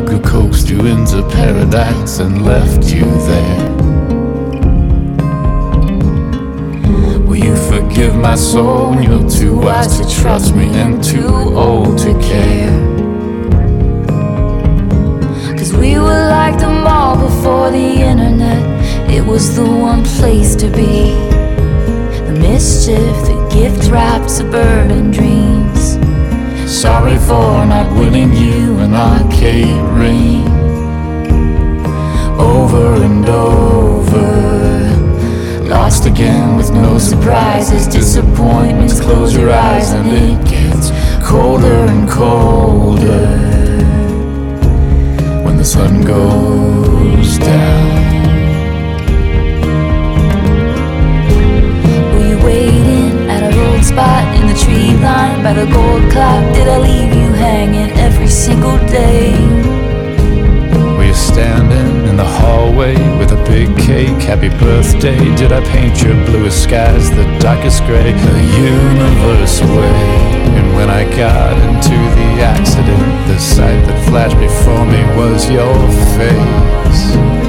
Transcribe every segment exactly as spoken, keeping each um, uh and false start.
could coax you into paradise and left you there. Will you forgive my soul? You're too wise to trust me and too old to care. Cause we were like the mall before the internet. It was the one place to be. The mischief, the gift-wrapped suburban dreams. Sorry for not winning you an arcade ring. Over and over, lost again with no surprises. Disappointments, close your eyes and it gets colder and colder when the sun goes down. Were you waiting at a road spot in the tree line by the gold clock? Did I leave you hanging every single day? Were you standing in the hallway with a big cake? Happy birthday. Did I paint your bluest skies the darkest gray? The universe away. And when I got into the accident, the sight that flashed before me was your face.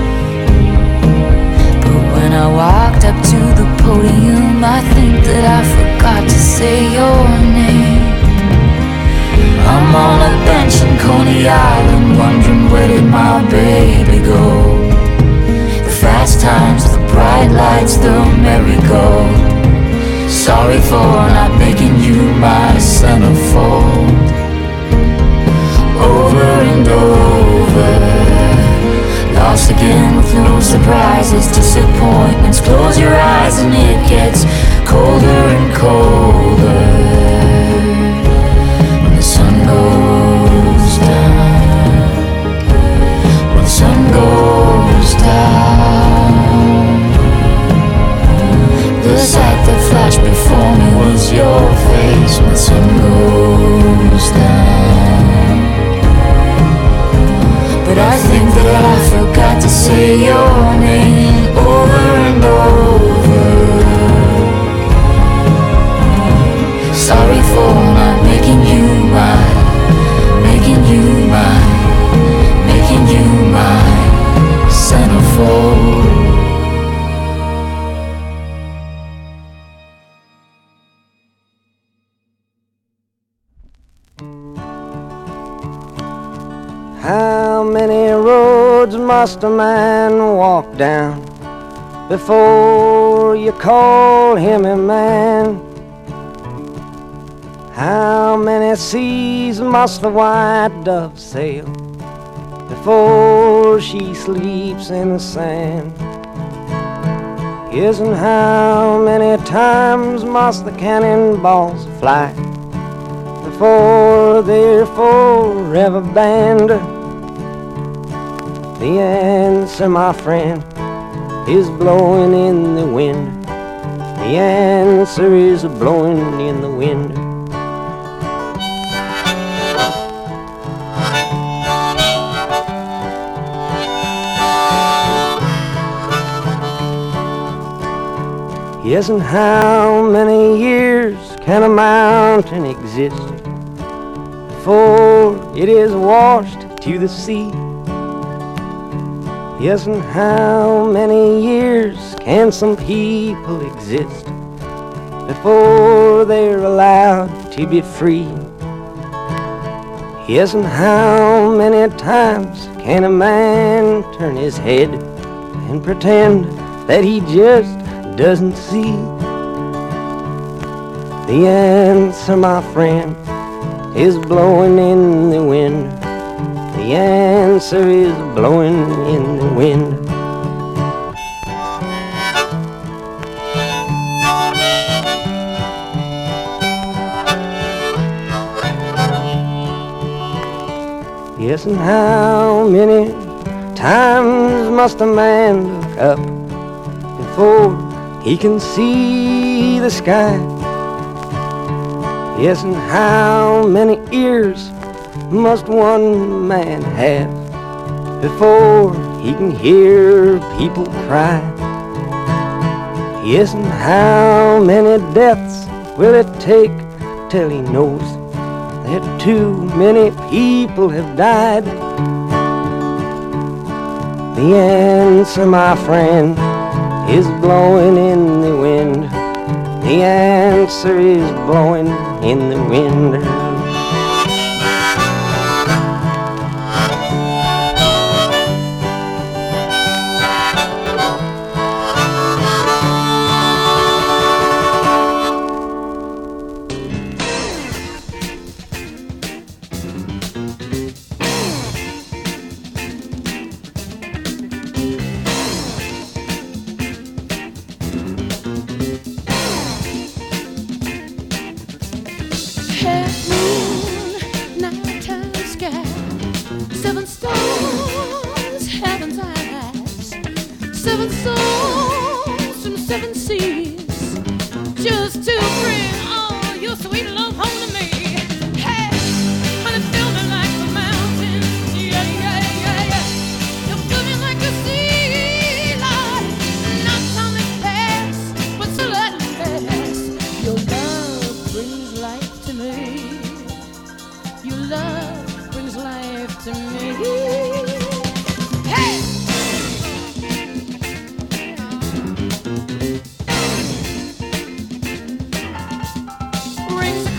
But when I walked up to the podium, I think that I forgot to say your name. I'm on a bench in Coney Island, wondering where did my baby go? The fast times, the bright lights, the merry-go. Sorry for not making you my centerfold. Over and over, lost again with no surprises. Disappointments, close your eyes and it gets colder and colder when the sun goes down. When the sun goes down, the sight that flashed before me was your face. When the sun goes down, but I think that I forgot to say your name. Over and over, sorry for not making you mine, making you mine, making you my centerfold. How many roads must a man walk down before you call him a man? How many seas must the white dove sail before she sleeps in the sand? Yes, and how many times must the cannonballs fly before they're forever banned? The answer, my friend, is blowing in the wind. The answer is blowing in the wind. Yes, and how many years can a mountain exist before it is washed to the sea? Yes, and how many years can some people exist before they're allowed to be free? Yes, and how many times can a man turn his head and pretend that he just doesn't see? The answer, my friend, is blowing in the wind. The answer is blowing in the wind. Yes, and how many times must a man look up before he can see the sky? Yes, and how many ears must one man have before he can hear people cry? Yes, and how many deaths will it take till he knows that too many people have died? The answer, my friend, is blowing in the wind. The answer is blowing in the wind. Rings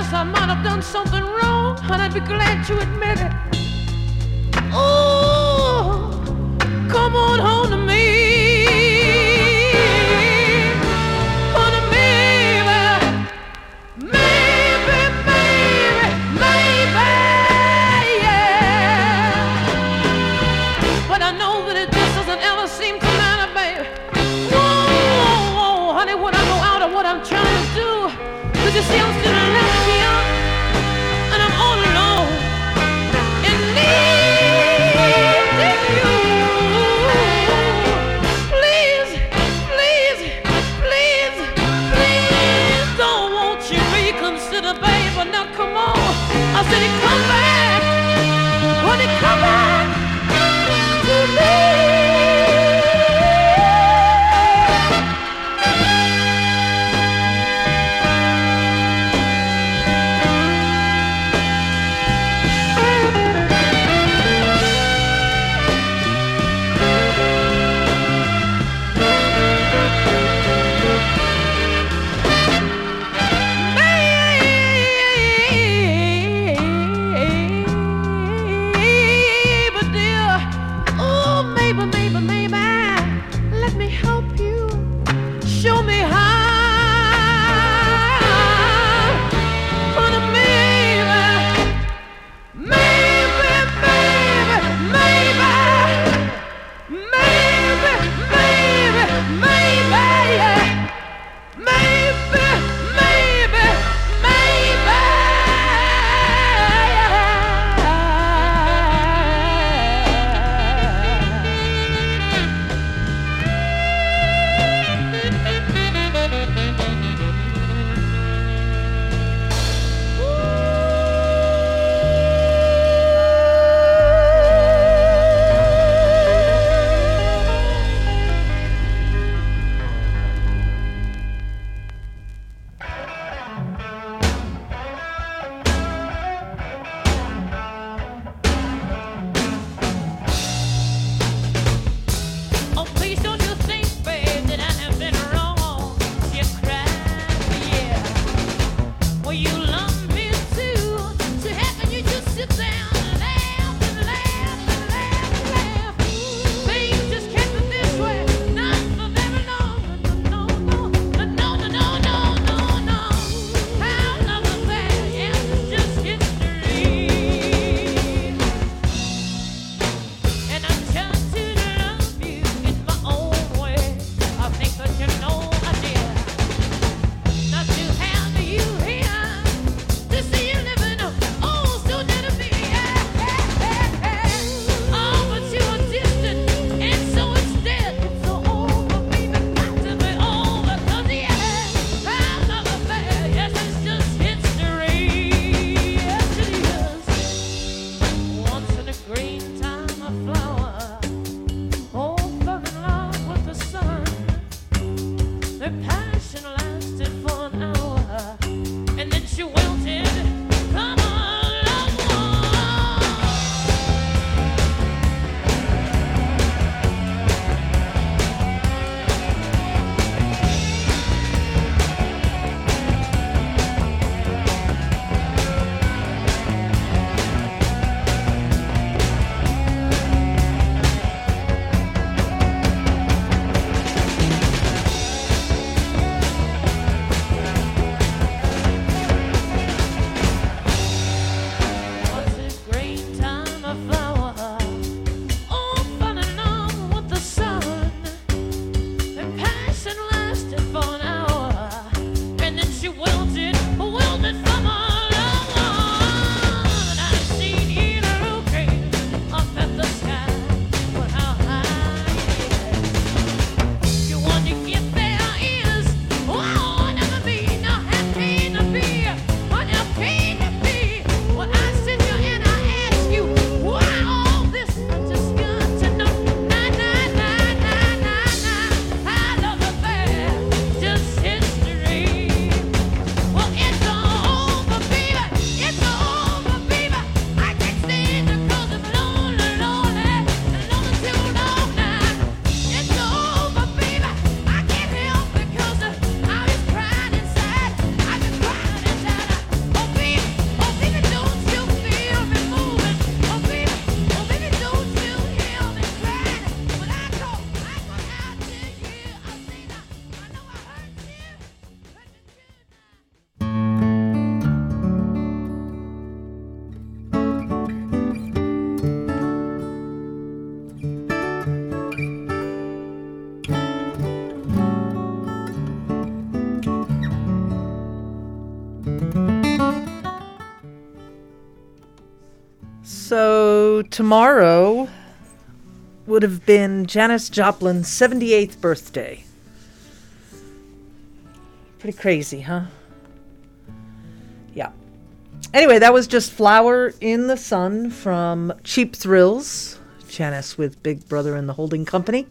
honest, I might have done something wrong, and I'd be glad to admit it. Oh, come on home to me. Honey, maybe, maybe, maybe, maybe, yeah. But I know that it just doesn't ever seem to matter, baby. Whoa, whoa, honey, when I go out of what I'm trying to do, 'cause you see I'm still left here, and I'm all alone, and needing you. Please, please, please, please, don't won't you reconsider, baby? Now come on, I said it, come back, when it come back to me. So tomorrow would have been Janis Joplin's seventy-eighth birthday. Pretty crazy, huh? Yeah. Anyway, that was just Flower in the Sun from Cheap Thrills. Janis with Big Brother and the Holding Company.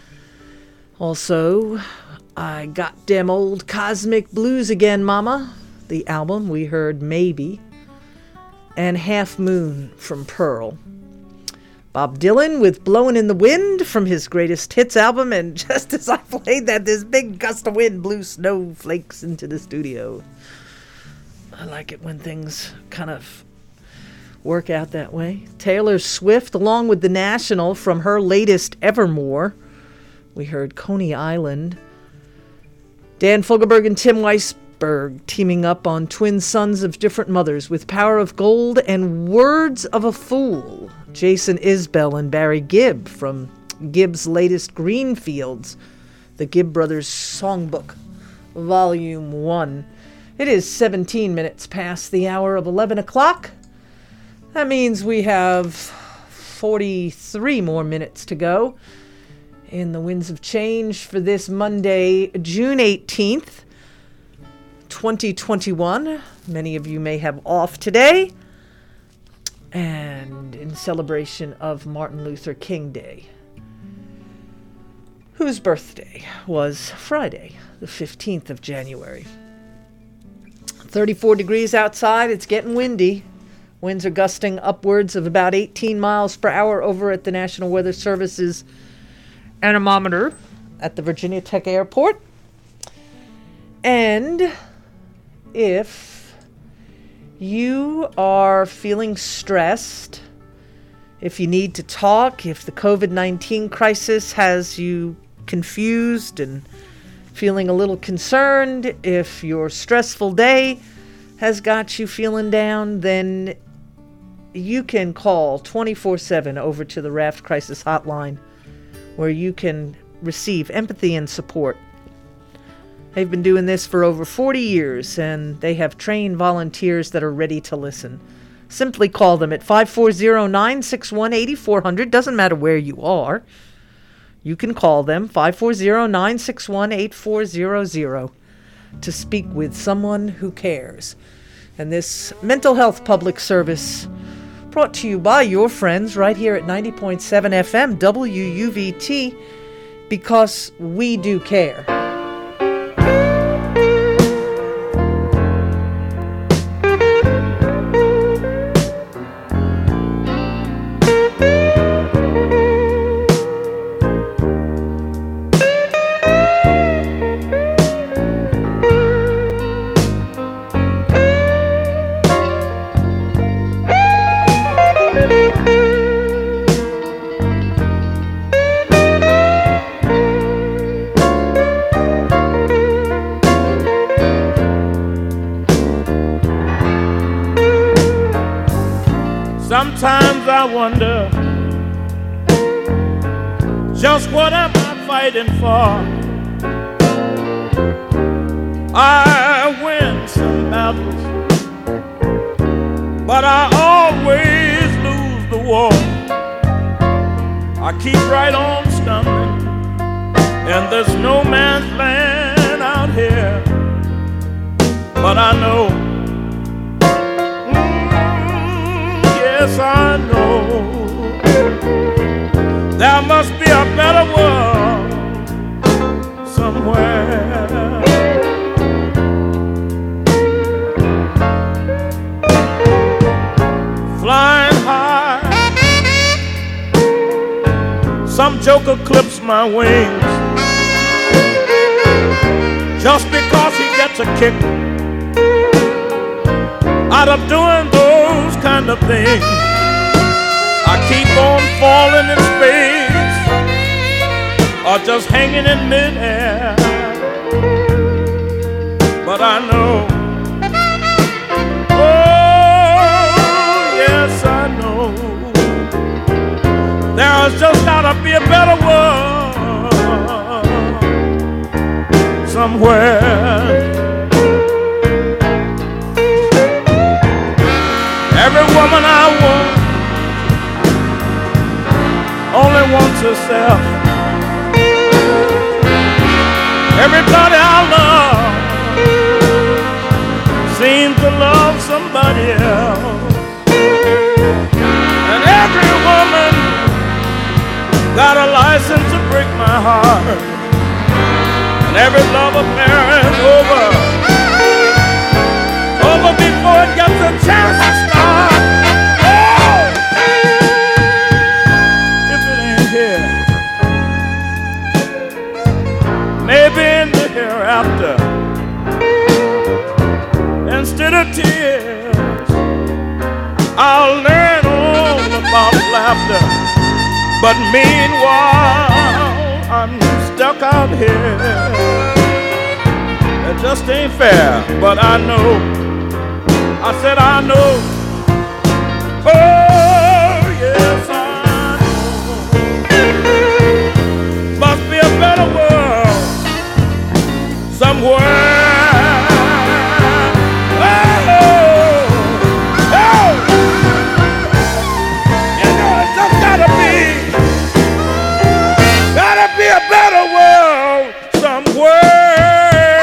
Also, I Got Dem Old Cosmic Blues Again, Mama. The album, we heard Maybe. And Half Moon from Pearl. Bob Dylan with Blowin' in the Wind from his Greatest Hits album. And just as I played that, this big gust of wind blew snowflakes into the studio. I like it when things kind of work out that way. Taylor Swift, along with The National from her latest Evermore. We heard Coney Island. Dan Fogelberg and Tim Weisberg teaming up on Twin Sons of Different Mothers with Power of Gold and Words of a Fool. Jason Isbell and Barry Gibb from Gibb's latest Greenfields, the Gibb Brothers Songbook, Volume one. It is seventeen minutes past the hour of eleven o'clock. That means we have forty-three more minutes to go in the Winds of Change for this Monday, June eighteenth, twenty twenty-one. Many of you may have off today. And in celebration of Martin Luther King Day, whose birthday was Friday, the fifteenth of January. thirty-four degrees outside. It's getting windy. Winds are gusting upwards of about eighteen miles per hour over at the National Weather Service's anemometer at the Virginia Tech Airport. And if you are feeling stressed, if you need to talk, if the covid nineteen crisis has you confused and feeling a little concerned, if your stressful day has got you feeling down, then you can call twenty-four seven over to the Raft Crisis Hotline, where you can receive empathy and support. They've been doing this for over forty years, and they have trained volunteers that are ready to listen. Simply call them at five four zero, nine six one, eight four zero zero. Doesn't matter where you are. You can call them, five four zero, nine six one, eight four zero zero, to speak with someone who cares. And this mental health public service brought to you by your friends right here at ninety point seven F M W U V T, because we do care. Sometimes I wonder, just what am I fighting for? I win some battles, but I always lose the war. I keep right on stumbling, and there's no man's land out here, but I know, yes, I know there must be a better world somewhere. Flying high, some joker clips my wings just because he gets a kick out of doing those kind of things. I keep on falling in space or just hanging in midair, but I know, oh yes I know, there's just gotta be a better world somewhere. herself. Everybody I love seems to love somebody else. And every woman got a license to break my heart. And every love affair is over, over before it gets a chance to start. Oh! If it ain't here, maybe in the hereafter, instead of tears, I'll learn all about laughter. But meanwhile, I'm stuck out here. It just ain't fair, but I know. I said I know. Oh, yes, I know. Must be a better world somewhere. Be a better world somewhere.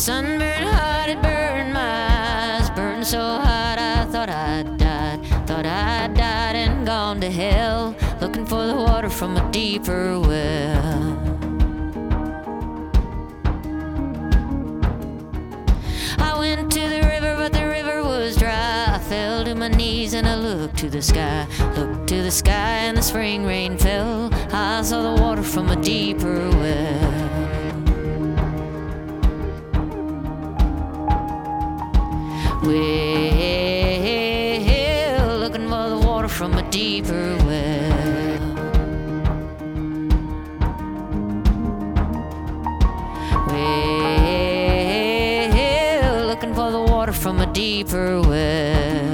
sunburned heart, it burned my eyes, burned so hot I thought I'd died, thought I'd died and gone to hell, looking for the water from a deeper well. I went to the river, but the river was dry. I fell to my knees and I looked to the sky, looked to the sky and the spring rain fell. I saw the water from a deeper well. Well, looking for the water from a deeper well. Well, looking for the water from a deeper well.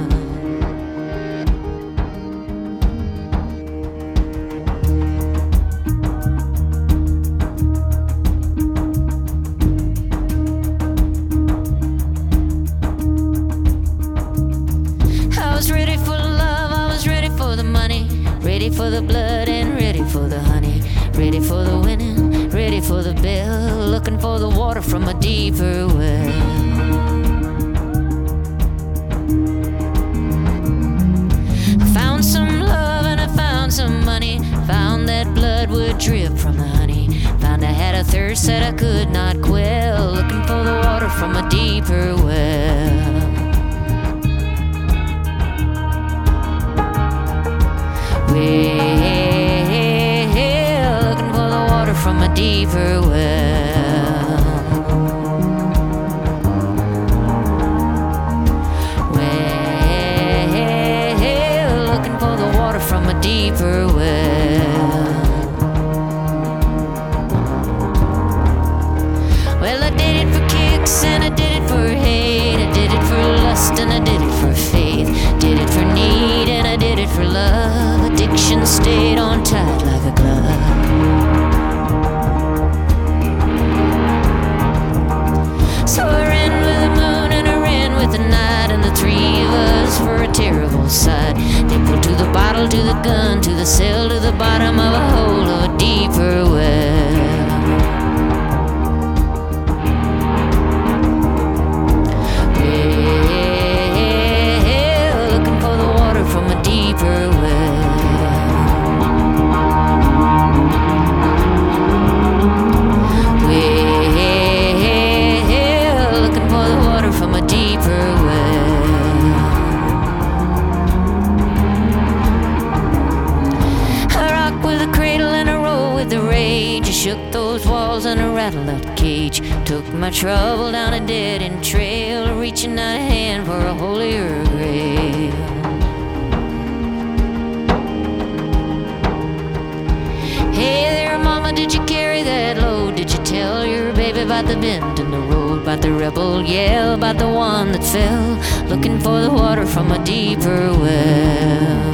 Ready for the blood and ready for the honey, ready for the winning, ready for the bill, looking for the water from a deeper well. I found some love and I found some money, found that blood would drip from the honey, found I had a thirst that I could not quell, looking for the water from a deeper well. Well, looking for the water from a deeper well. Well, looking for the water from a deeper well. Well, I did it for kicks and I did it for hate, I did it for lust and I did it for faith, did it for need and I did it for love. Addiction stayed on tight like a glove. So I ran with the moon and I ran with the night, and the three of us were a terrible sight. They pulled to the bottle, to the gun, to the cell, to the bottom of a hole of a deeper well. Well, looking for the water from a deeper well. Shook those walls and I rattled that cage, took my trouble down a dead-end trail, reaching out a hand for a holier grail. Hey there, mama, did you carry that load? Did you tell your baby about the bend in the road, about the rebel yell, about the one that fell, looking for the water from a deeper well?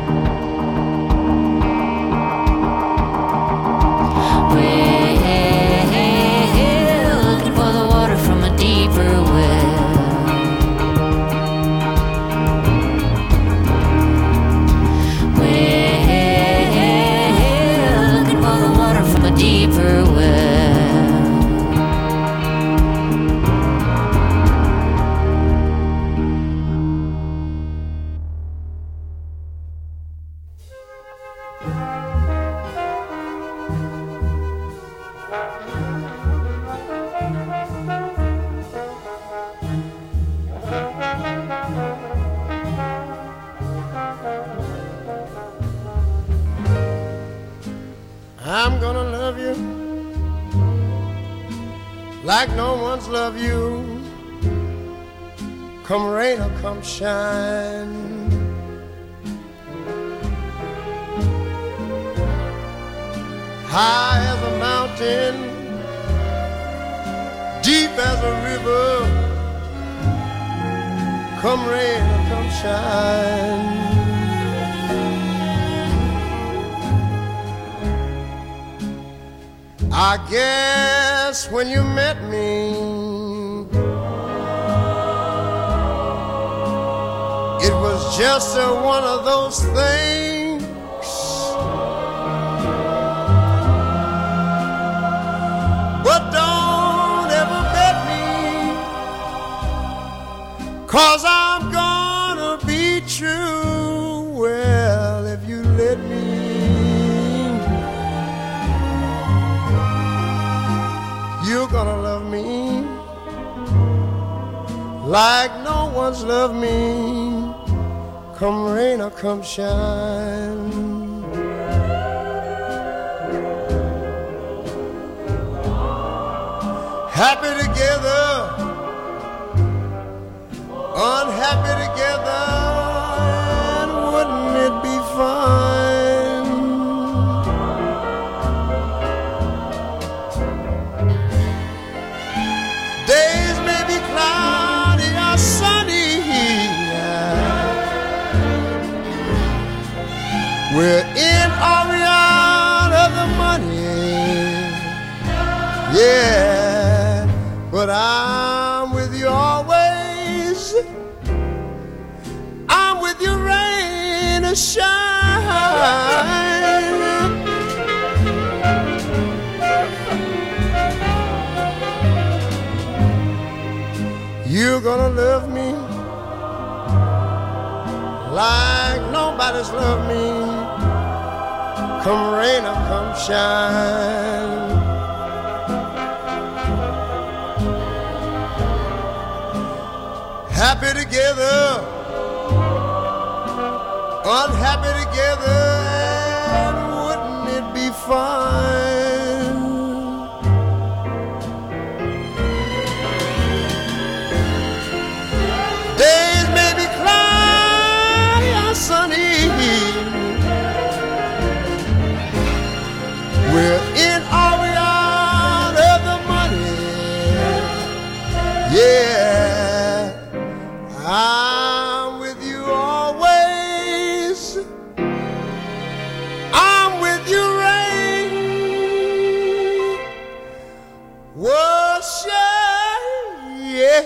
I'm gonna love you like no one's loved you, come rain or come shine. High as a mountain, deep as a river, come rain or come shine. I guess when you met me, it was just a, one of those things. But don't ever bet me 'cause I'm gonna be true. Well, if you let me, you're gonna love me like no one's loved me, come rain or come shine. Happy together, unhappy together, and wouldn't it be fine? Days may be cloudy or sunny, we're in or we out of the money, yeah, but I'm with you always. I'm with you rain or shine. You're gonna love me like nobody's loved me, come rain or come shine. Happy together, unhappy together, and wouldn't it be fine? Days may be cloudy or sunny, we're in or we out of the money, yeah, I'm with you always. I'm with you rain, wash, yeah.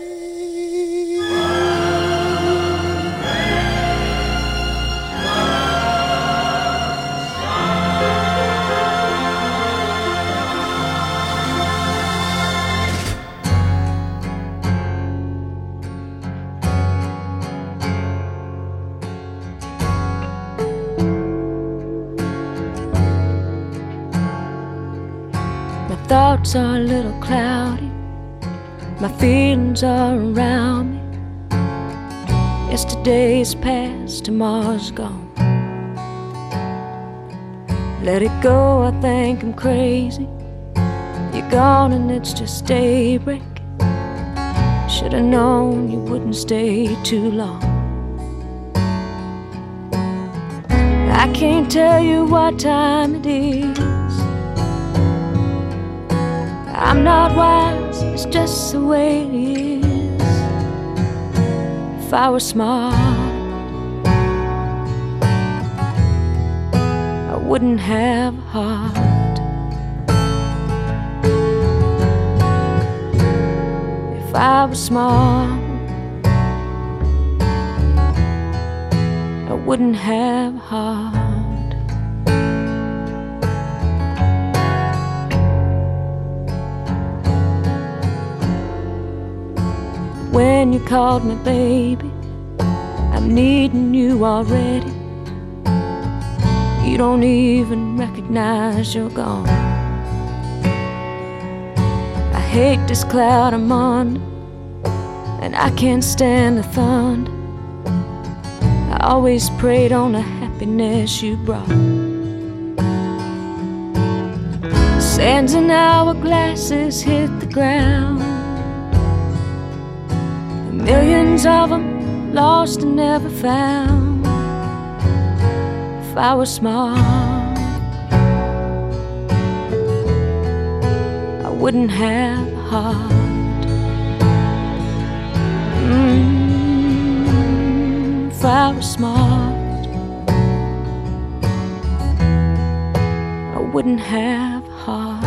Thoughts are a little cloudy, my feelings are around me. Yesterday's past, tomorrow's gone. Let it go, I think I'm crazy. You're gone and it's just daybreak. Should've known you wouldn't stay too long. I can't tell you what time it is, I'm not wise, it's just the way it is. If I were smart, I wouldn't have a heart. If I were smart, I wouldn't have a heart. When you called me baby, I'm needing you already. You don't even recognize you're gone. I hate this cloud I'm under, and I can't stand the thunder. I always preyed on the happiness you brought. Sands and hourglasses hit the ground, millions of them lost and never found. If I were smart, I wouldn't have a heart. Mm, if I were smart, I wouldn't have a heart.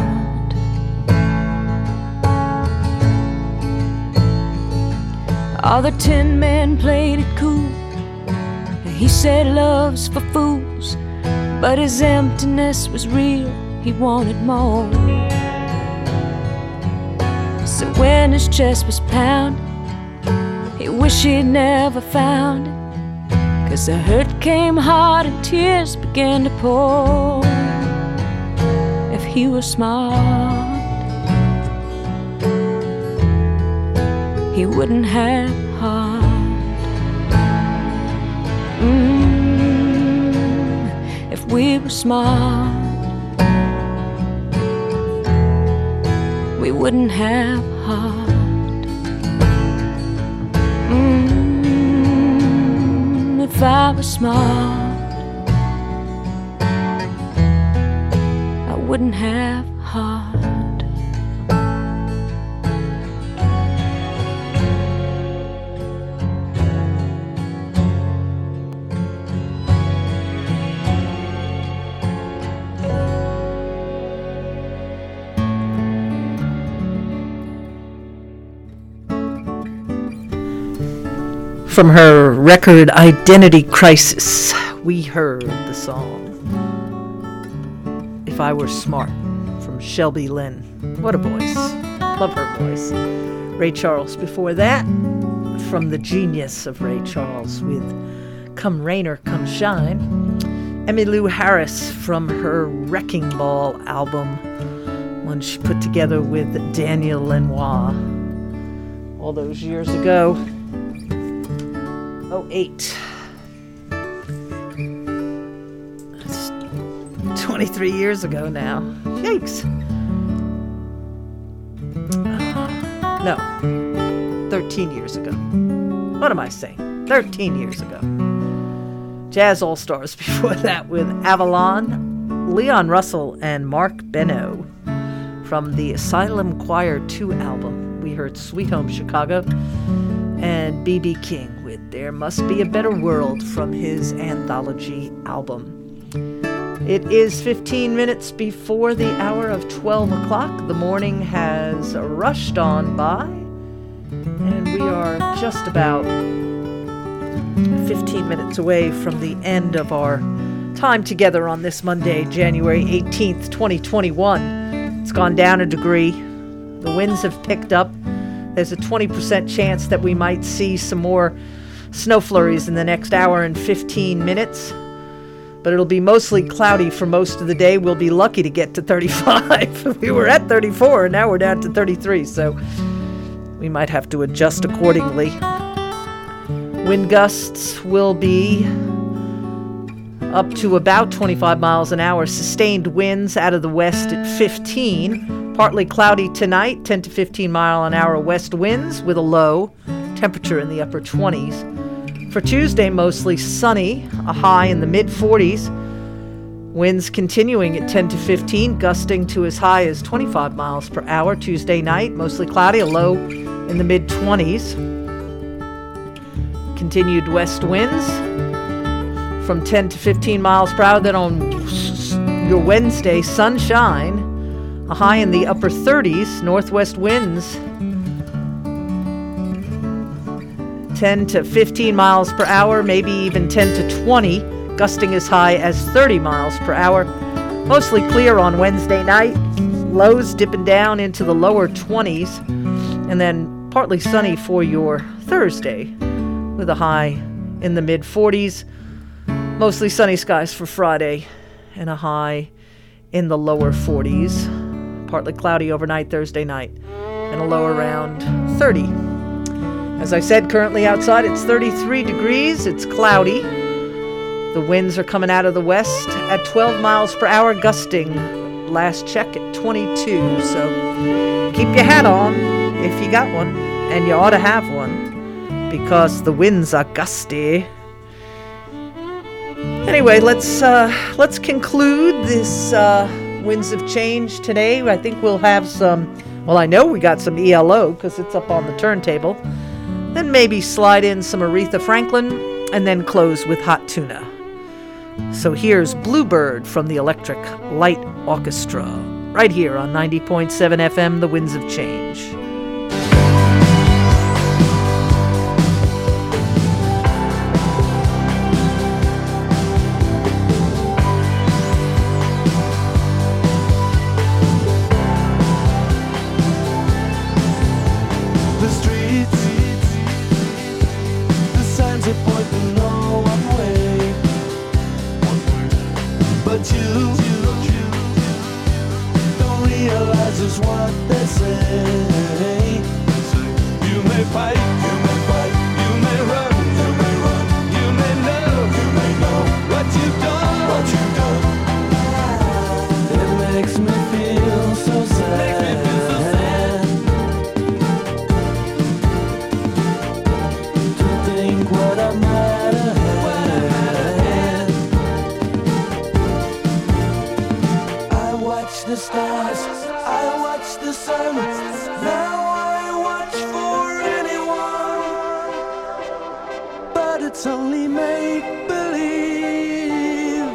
All the tin men played it cool, and he said love's for fools, but his emptiness was real, he wanted more. So when his chest was pounded He wished he'd never found it, 'cause the hurt came hard and tears began to pour. If he was smart, he wouldn't have heart. Mm, if we were smart, we wouldn't have heart. Mm, if I was smart, I wouldn't have heart. From her record Identity Crisis, we heard the song If I Were Smart from Shelby Lynn. What a voice. Love her voice. Ray Charles before that, from the genius of Ray Charles with Come Rain or Come Shine. Emmylou Harris from her Wrecking Ball album, one she put together with Daniel Lanois all those years ago. oh eight. That's twenty-three years ago now. Yikes. No, thirteen years ago. What am I saying? thirteen years ago. Jazz All-Stars before that with Avalon, Leon Russell, and Mark Beno from the Asylum Choir two album. We heard Sweet Home Chicago, and B B King with There Must Be a Better World from his anthology album. It is fifteen minutes before the hour of twelve o'clock. The morning has rushed on by, and we are just about fifteen minutes away from the end of our time together on this Monday, January eighteenth, twenty twenty-one. It's gone down a degree. The winds have picked up. There's a twenty percent chance that we might see some more snow flurries in the next hour and fifteen minutes. But it'll be mostly cloudy for most of the day. We'll be lucky to get to thirty-five. We were at thirty-four, and now we're down to thirty-three, so we might have to adjust accordingly. Wind gusts will be up to about twenty-five miles an hour. Sustained winds out of the west at fifteen. Partly cloudy tonight, ten to fifteen mile an hour west winds with a low temperature in the upper twenties. For Tuesday, mostly sunny, a high in the mid forties. Winds continuing at ten to fifteen, gusting to as high as twenty-five miles per hour. Tuesday night, mostly cloudy, a low in the mid twenties. Continued west winds from ten to fifteen miles per hour. Then on your Wednesday, sunshine, a high in the upper thirties. Northwest winds ten to fifteen miles per hour, maybe even ten to twenty, gusting as high as thirty miles per hour. Mostly clear on Wednesday night, lows dipping down into the lower twenties, and then partly sunny for your Thursday with a high in the mid forties. Mostly sunny skies for Friday and a high in the lower forties. Partly cloudy overnight Thursday night and a low around thirty. As I said, currently outside it's thirty-three degrees. It's cloudy. The winds are coming out of the west at twelve miles per hour, gusting last check at twenty-two. So keep your hat on if you got one, and you ought to have one because the winds are gusty. Anyway, let's uh, let's conclude this uh, Winds of Change today. I think we'll have some, well, I know we got some E L O because it's up on the turntable. Then maybe slide in some Aretha Franklin and then close with Hot Tuna. So here's Bluebird from the Electric Light Orchestra, right here on ninety point seven F M, The Winds of Change. fight, you may fight, you may run, you may run, you may know, you may know what you've done, what you've done. It makes me feel so sad. Makes me feel so sad to think what I might have had. I watch the stars, I watch the sun. Now I watch for anyone, but it's only make believe.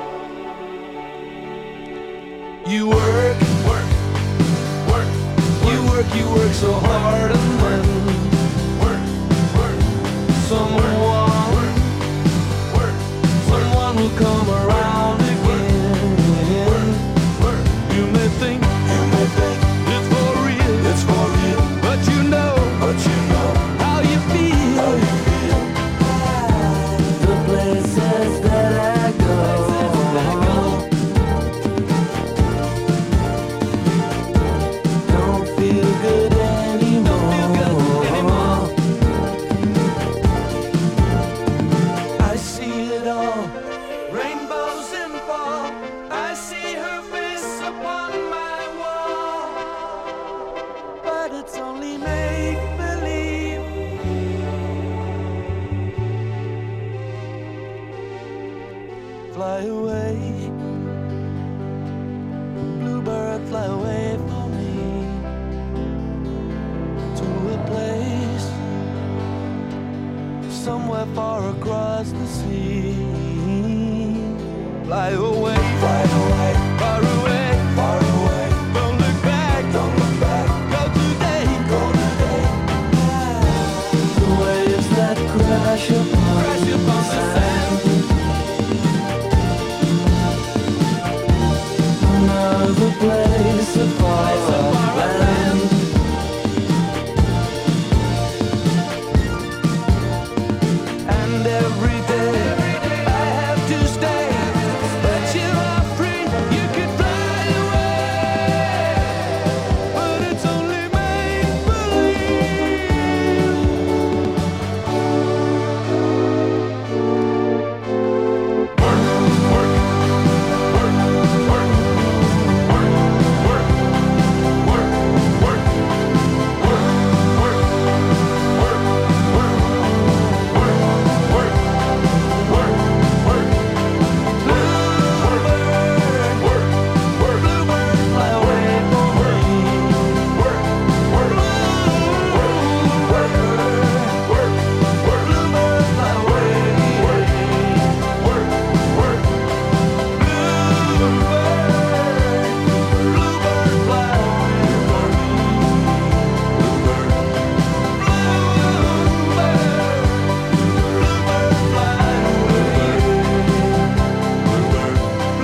You work, work, work, you work, you work so hard, and then work, work, someone, work, work, someone will come around again. Work, you may think, you may think it's for real, it's for real, but you know, but you know how you feel, how you feel. The places that I go, don't feel good anymore. I see it all, rainbows in fall. I see her face upon my wall, but it's only make believe. Fly away, bluebird, fly away for me to a place somewhere far across the sea. Fly away, fly away, far away, far away. Don't look back, don't look back. Go today, go today. The waves that crash upon, crash upon the sand. Another place, a far land. And every day I have to stay, but you are free, you can fly away, but it's only make believe. Work, work, work, work, work, work, work, work, work, work, work, work, work, work, work, work. Bluebird, work, work, bluebird, fly away for me. Work, work, work, work, work, work, bluebird, fly away. Work, work, work, bluebird, bluebird, fly away for me. Bluebird, bluebird, bluebird, fly away. Bluebird,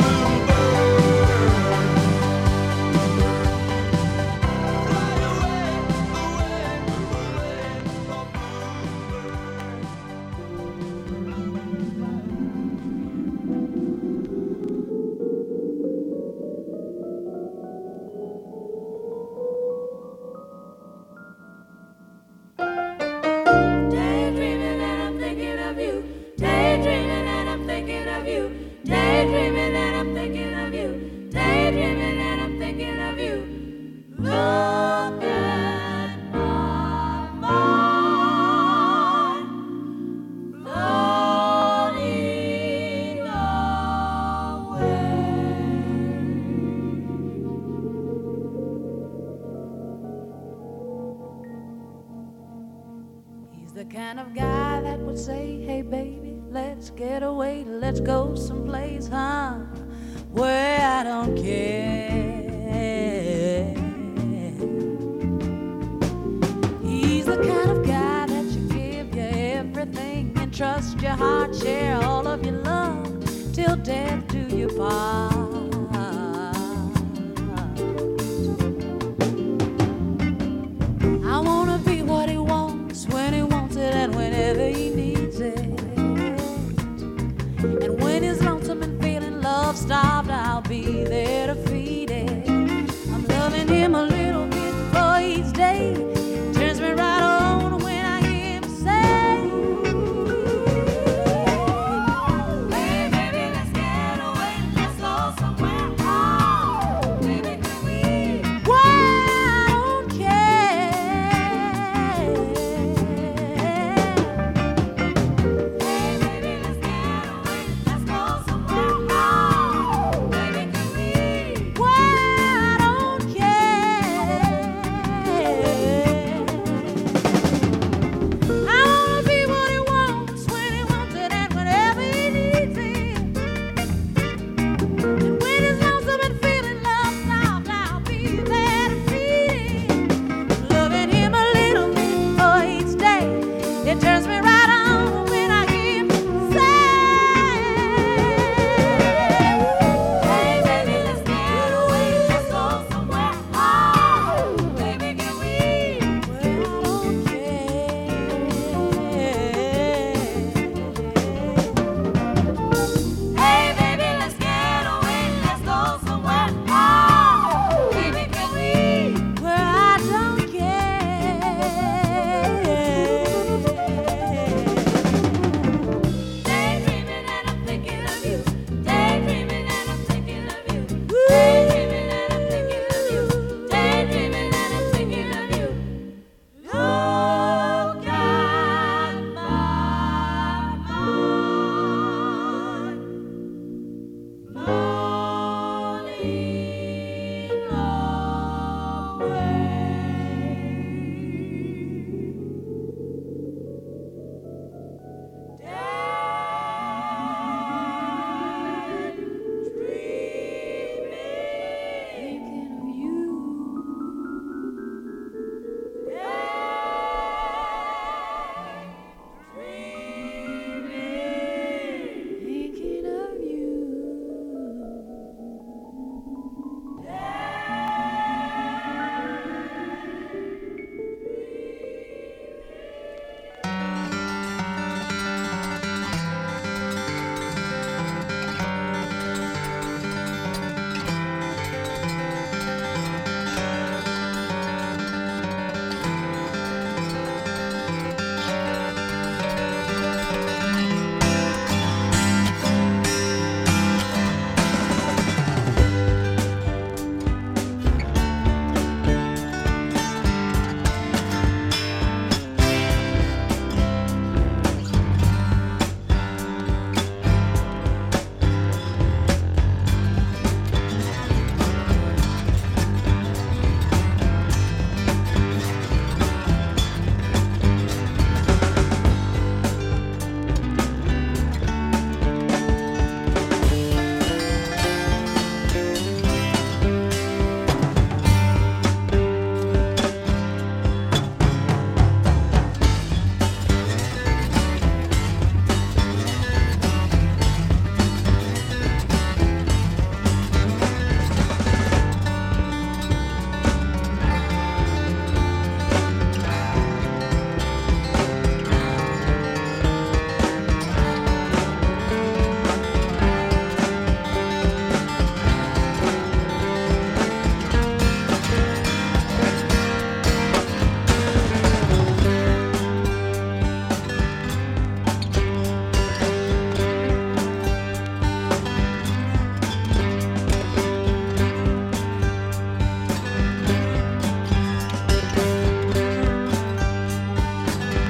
Daydreaming and I'm thinking of you. Daydreaming and I'm thinking of you. Daydreaming and I'm thinking of you. Daydreaming and I'm thinking of you. Look at my mind floating away. He's the kind of guy that would say, hey baby, let's get away, let's go someplace, huh, where I don't care. He's the kind of guy that you give you everything and trust your heart, share all of your love till death do you part. I wanna be what he wants when he wants it and whenever he needs it. And when he's lonesome and feeling love-starved, I'll be there to feed it. I'm loving him a little bit for each day. Turns me right on when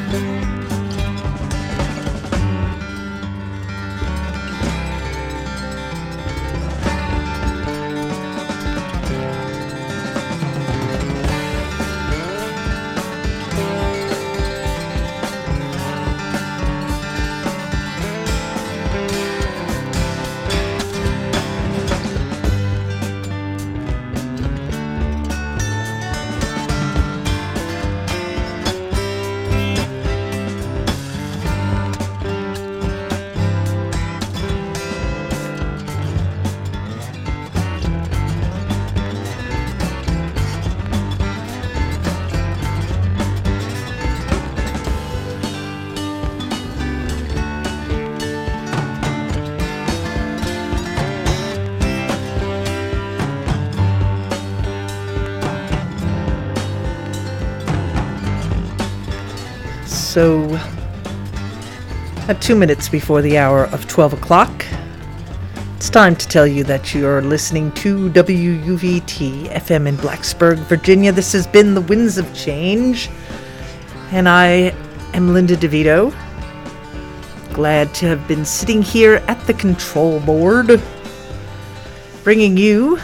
So, at two minutes before the hour of twelve o'clock, it's time to tell you that you're listening to W U V T F M in Blacksburg, Virginia. This has been The Winds of Change, and I am Linda DeVito. Glad to have been sitting here at the control board, bringing you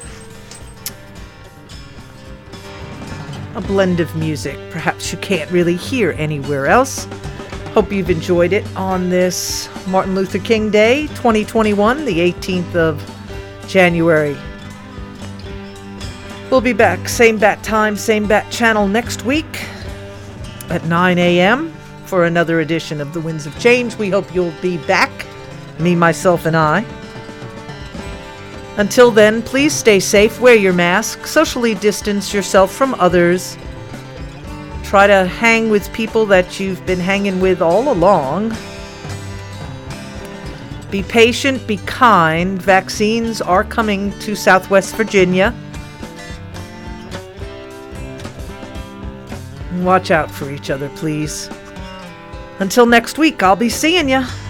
a blend of music perhaps you can't really hear anywhere else. Hope you've enjoyed it on this Martin Luther King Day twenty twenty-one, the eighteenth of January. We'll be back, same bat time, same bat channel next week at nine a.m. for another edition of The Winds of Change. We hope you'll be back, me, myself, and I. Until then, please stay safe, wear your mask, socially distance yourself from others. Try to hang with people that you've been hanging with all along. Be patient, be kind. Vaccines are coming to Southwest Virginia. Watch out for each other, please. Until next week, I'll be seeing ya.